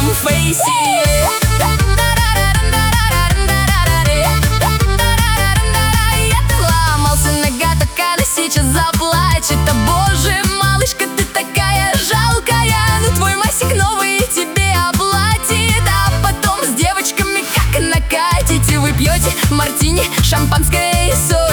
своем фейсе. Ломался нога, так она сейчас заплачет. А боже, малышка, ты такая жалкая. Ну твой Масик новый тебе оплатит. А потом с девочками как накатите. Вы пьете мартини, шампанское и соль.